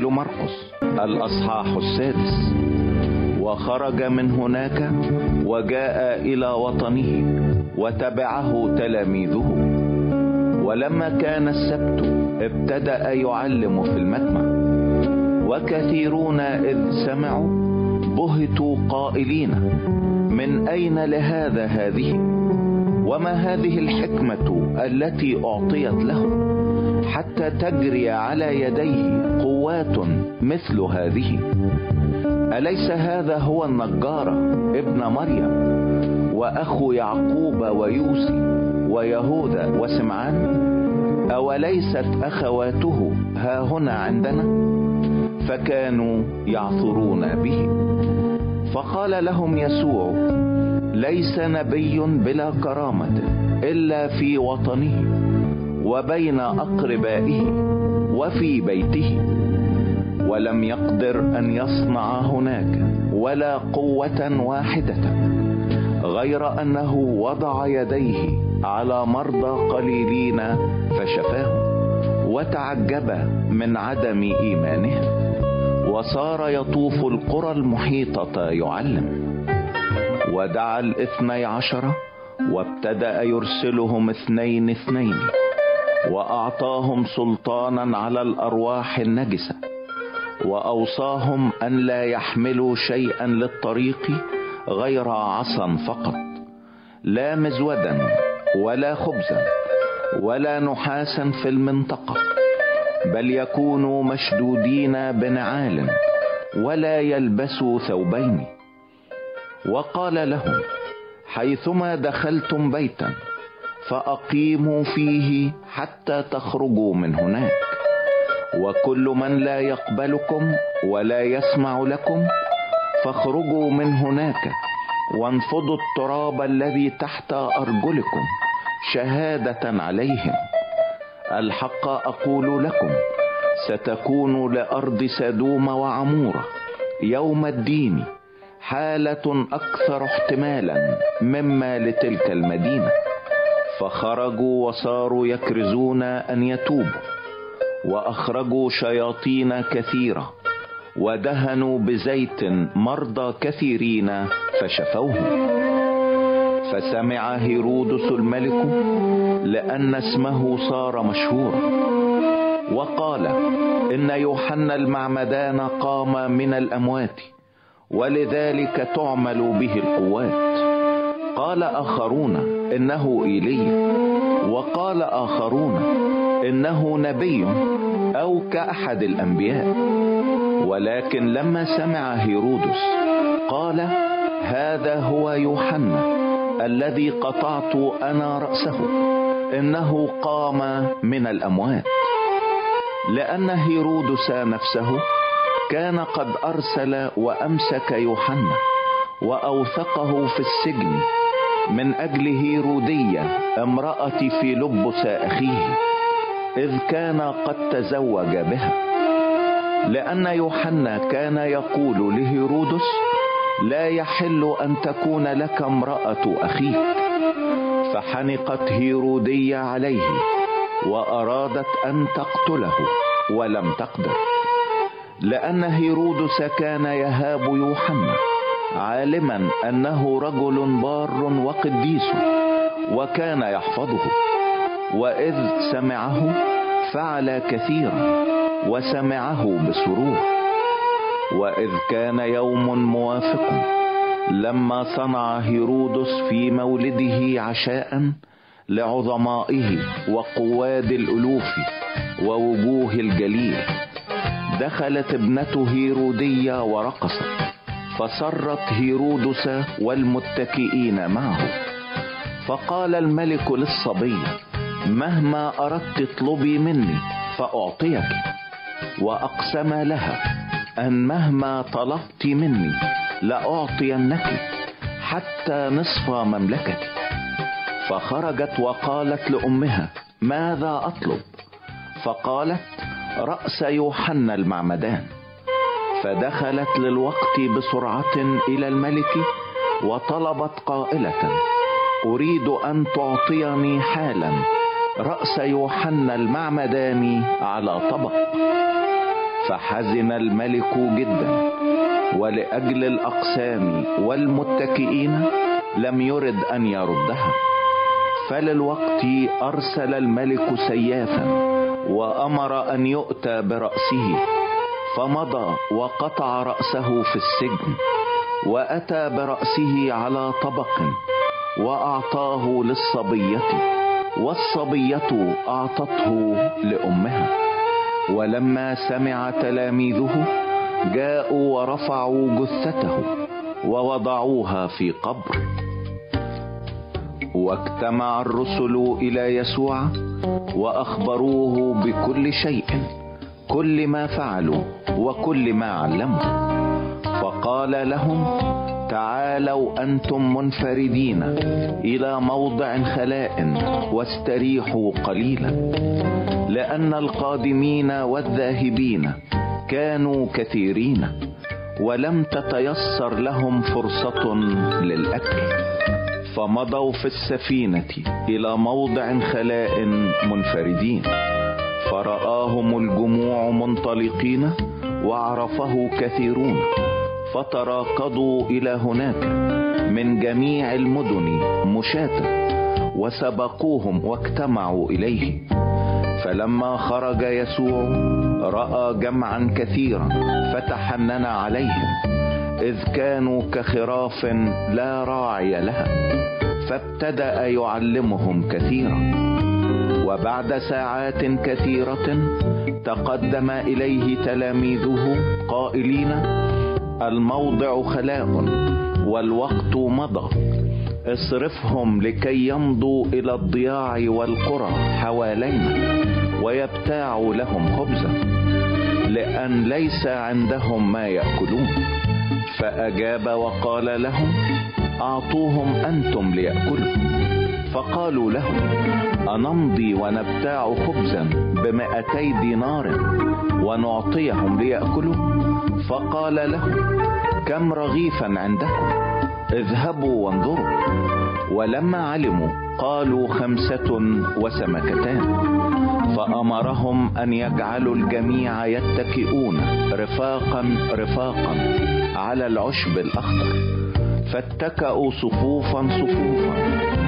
إنجيل مرقس الأصحاح 6. وخرج من هناك وجاء إلى وطنه وتبعه تلاميذه. ولما كان السبت ابتدأ يعلم في المجمع، وكثيرون إذ سمعوا بهتوا قائلين: من أين لهذا هذه؟ وما هذه الحكمة التي أعطيت له حتى تجري على يديه قوات مثل هذه؟ أليس هذا هو النجار ابن مريم وأخو يعقوب ويوسي ويهوذا وسمعان؟ أوليست أخواته ها هنا عندنا؟ فكانوا يعثرون به. فقال لهم يسوع: ليس نبي بلا كرامة إلا في وطنه وبين أقربائه وفي بيته. ولم يقدر أن يصنع هناك ولا قوة واحدة، غير أنه وضع يديه على مرضى قليلين فشفاهم، وتعجب من عدم إيمانهم، وصار يطوف القرى المحيطة يعلم. ودعا 12 وابتدأ يرسلهم 2 وأعطاهم سلطانا على الأرواح النجسة، وأوصاهم أن لا يحملوا شيئا للطريق غير عصا فقط، لا مزودا ولا خبزا ولا نحاسا في المنطقة، بل يكونوا مشدودين بنعال، ولا يلبسوا ثوبين. وقال لهم: حيثما دخلتم بيتا فأقيموا فيه حتى تخرجوا من هناك. وكل من لا يقبلكم ولا يسمع لكم فاخرجوا من هناك، وانفضوا التراب الذي تحت أرجلكم شهادة عليهم. الحق أقول لكم، ستكون لأرض سدوم وعمورة يوم الدين حالة أكثر احتمالا مما لتلك المدينة. فخرجوا وصاروا يكرزون أن يتوبوا، وأخرجوا شياطين كثيرة، ودهنوا بزيت مرضى كثيرين فشفوهم. فسمع هيرودس الملك لأن اسمه صار مشهورا، وقال: إن يوحنا المعمدان قام من الأموات، ولذلك تعمل به القوات. قال آخرون: إنه إيليا، وقال آخرون: إنه نبي أو كأحد الأنبياء. ولكن لما سمع هيرودس قال: هذا هو يوحنا الذي قطعت أنا رأسه، إنه قام من الأموات. لأن هيرودس نفسه كان قد أرسل وأمسك يوحنا وأوثقه في السجن من أجل هيرودية امرأة فيلبس أخيه، إذ كان قد تزوج بها. لأن يوحنا كان يقول لهيرودس: لا يحل أن تكون لك امرأة أخيك. فحنقت هيرودية عليه وأرادت أن تقتله ولم تقدر، لأن هيرودس كان يهاب يوحنا، عالما أنه رجل بار وقديس، وكان يحفظه. وإذ سمعه فعل كثيرا، وسمعه بسرور. وإذ كان يوم موافق لما صنع هيرودس في مولده عشاء لعظمائه وقواد الألوف ووجوه الجليل، دخلت ابنة هيرودية ورقصت، فسرت هيرودس والمتكئين معه. فقال الملك للصبية: مهما أردت اطلبي مني فأعطيك. وأقسم لها أن مهما طلبت مني لأعطينك حتى نصف مملكتي. فخرجت وقالت لأمها: ماذا أطلب؟ فقالت: رأس يوحنا المعمدان. فدخلت للوقت بسرعة إلى الملك وطلبت قائلة: أريد أن تعطيني حالا رأس يوحنا المعمدان على طبق. فحزن الملك جدا، ولأجل الأقسام والمتكئين لم يرد أن يردها. فللوقت أرسل الملك سيافا وأمر أن يؤتى برأسه، فمضى وقطع رأسه في السجن، وأتى برأسه على طبق وأعطاه للصبية، والصبية أعطته لأمها. ولما سمع تلاميذه جاءوا ورفعوا جثته ووضعوها في قبر. واجتمع الرسل إلى يسوع وأخبروه بكل شيء، كل ما فعلوا وكل ما علموا. فقال لهم: تعالوا أنتم منفردين إلى موضع خلاء واستريحوا قليلا، لأن القادمين والذاهبين كانوا كثيرين، ولم تتيسر لهم فرصة للأكل. فمضوا في السفينة إلى موضع خلاء منفردين، فرآهم الجموع منطلقين وعرفه كثيرون، فتراكضوا إلى هناك من جميع المدن مشاة، وسبقوهم واجتمعوا إليه. فلما خرج يسوع رأى جمعا كثيرا فتحنن عليهم، إذ كانوا كخراف لا راعي لها، فابتدأ يعلمهم كثيرا. وبعد ساعات كثيرة تقدم إليه تلاميذه قائلين: الموضع خلاء والوقت مضى، اصرفهم لكي يمضوا إلى الضياع والقرى حوالينا ويبتاعوا لهم خبزا، لأن ليس عندهم ما يأكلون. فأجاب وقال لهم: أعطوهم أنتم ليأكلوا. فقالوا له: أنمضي ونبتاع خبزا ب200 دينار ونعطيهم ليأكلوا؟ فقال لهم: كم رغيفا عندكم؟ اذهبوا وانظروا. ولما علموا قالوا 5 وسمكتان. فأمرهم أن يجعلوا الجميع يتكئون رفاقا رفاقا على العشب الأخضر، فاتكأوا صفوفا صفوفا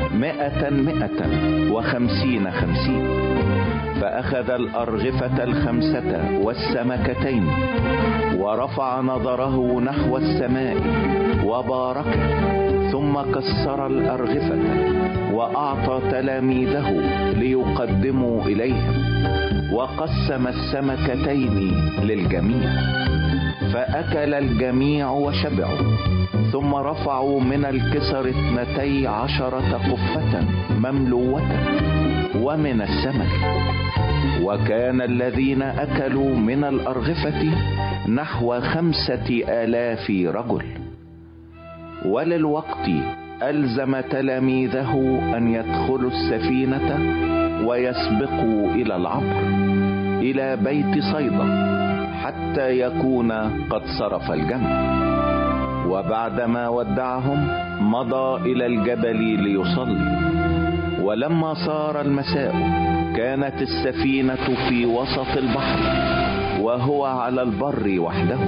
100 و50 50. فأخذ الأرغفة 5 والسمكتين، ورفع نظره نحو السماء وبارك، ثم كسر الأرغفة وأعطى تلاميذه ليقدموا إليهم، وقسم السمكتين للجميع. فأكل الجميع وشبعوا، ثم رفعوا من الكسر 12 قفة مملوة ومن السمك. وكان الذين أكلوا من الأرغفة نحو 5000 رجل. وللوقت ألزم تلاميذه أن يدخلوا السفينة ويسبقوا إلى العبر إلى بيت صيدا حتى يكون قد صرف الجمع. وبعدما ودعهم مضى إلى الجبل ليصلي. ولما صار المساء كانت السفينة في وسط البحر وهو على البر وحده،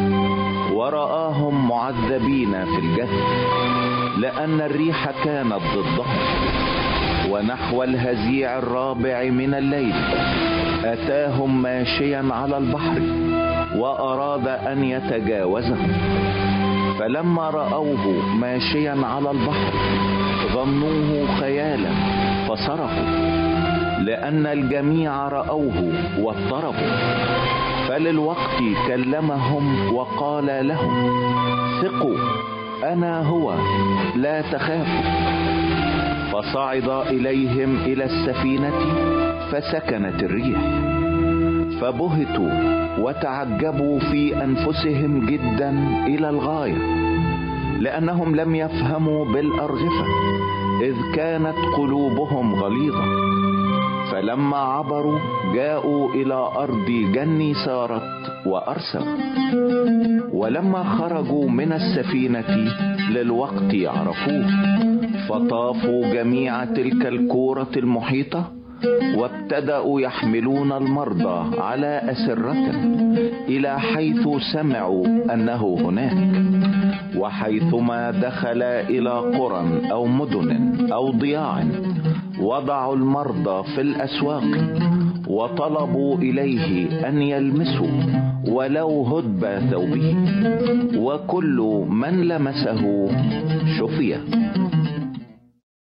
ورآهم معذبين في الجد لأن الريح كانت ضدهم. ونحو الهزيع الرابع من الليل أتاهم ماشيا على البحر وأراد أن يتجاوزهم. فلما رأوه ماشيا على البحر ظنوه خيالا فصرخوا، لأن الجميع رأوه واضطربوا. فللوقت كلمهم وقال لهم: ثقوا، أنا هو، لا تخافوا. فصعد إليهم إلى السفينة فسكنت الريح، فبهتوا وتعجبوا في أنفسهم جدا إلى الغاية، لأنهم لم يفهموا بالأرغفة إذ كانت قلوبهم غليظة. فلما عبروا جاءوا إلى أرض جنيسارت وأرسلوا. ولما خرجوا من السفينة للوقت عرفوه، فطافوا جميع تلك الكورة المحيطة وابتدأوا يحملون المرضى على أسرة إلى حيث سمعوا أنه هناك، وحيثما دخل إلى قرى أو مدن أو ضياع وضعوا المرضى في الأسواق وطلبوا إليه أن يلمسوا ولو هدب ثوبه، وكل من لمسه شفي.